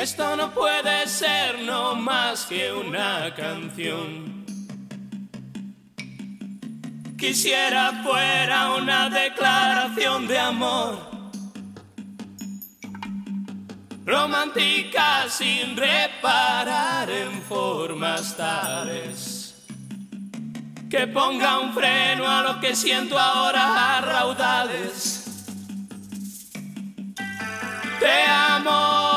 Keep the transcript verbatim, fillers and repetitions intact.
Esto no puede ser no más que una canción. Quisiera fuera una declaración de amor, romántica sin reparar en formas tales que ponga un freno a lo que siento ahora a raudales. Te amo.